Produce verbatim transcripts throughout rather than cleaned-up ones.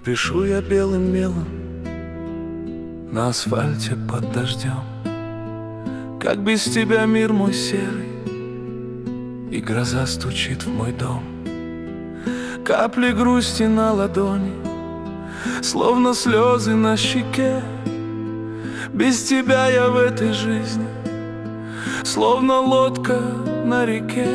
Пишу я белым мелом на асфальте под дождем, как без тебя мир мой серый, и гроза стучит в мой дом. Капли грусти на ладони, словно слезы на щеке. Без тебя я в этой жизни, словно лодка на реке.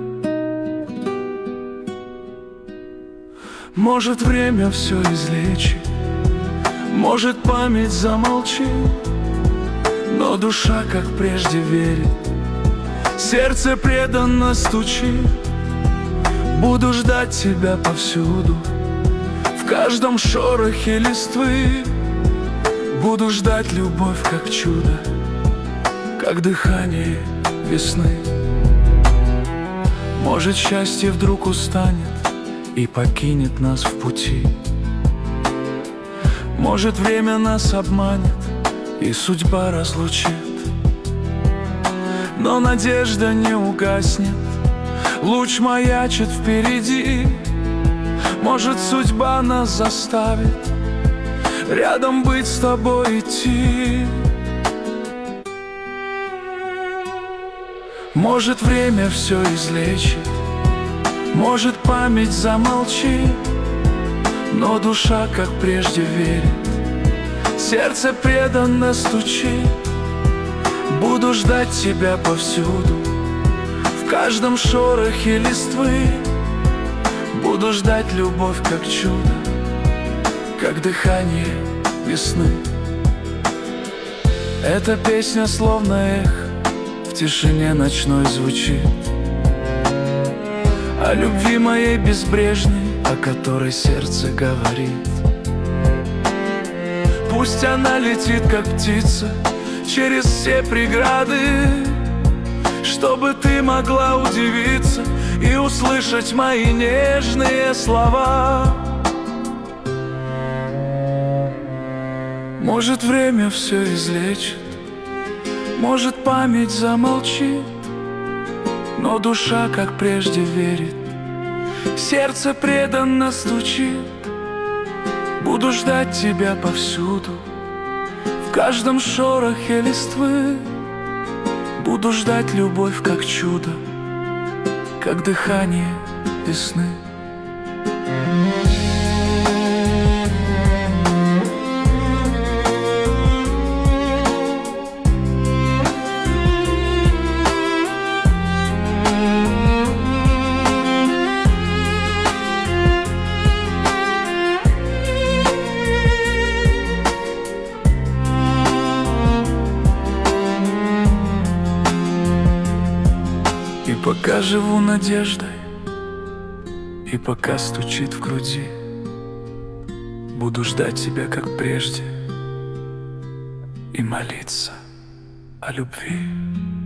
Может, время все излечит, может, память замолчит, но душа, как прежде, верит, сердце преданно стучит. Буду ждать тебя повсюду, в каждом шорохе листвы. Буду ждать любовь, как чудо, как дыхание весны. Может, счастье вдруг устанет и покинет нас в пути. Может, время нас обманет и судьба разлучит. Но надежда не угаснет, луч маячит впереди. Может, судьба нас заставит рядом быть с тобой идти. Может, время все излечит, может, память замолчит, но душа, как прежде, верит, сердце преданно стучит. Буду ждать тебя повсюду, в каждом шорохе листвы. Буду ждать любовь, как чудо, как дыхание весны. Эта песня словно эхо в тишине ночной звучит, о любви моей безбрежной, о которой сердце говорит. Пусть она летит, как птица, через все преграды, чтобы ты могла удивиться и услышать мои нежные слова. Может, время все излечит, может, память замолчит, но душа, как прежде, верит, сердце преданно стучит. Буду ждать тебя повсюду, в каждом шорохе листвы. Буду ждать любовь, как чудо, как дыхание весны. И пока живу надеждой, и пока стучит в груди, буду ждать тебя, как прежде, и молиться о любви.